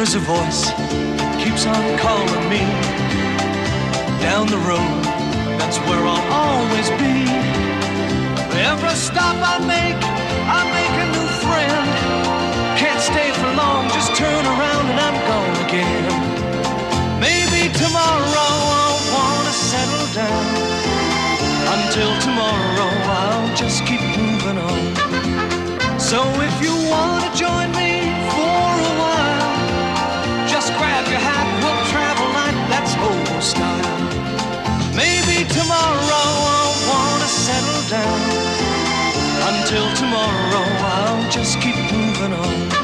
There's a voice that keeps on calling me. Down the road, that's where I'll always be. Every stop I make a new friend. Can't stay for long, just turn around and I'm gone again. Maybe tomorrow I'll wanna settle down. Until tomorrow I'll just keep moving on. So if you wanna join me for a while, just grab your hat, we'll travel like that's old style. Maybe tomorrow I'll wanna settle down. Until tomorrow I'll just keep moving on.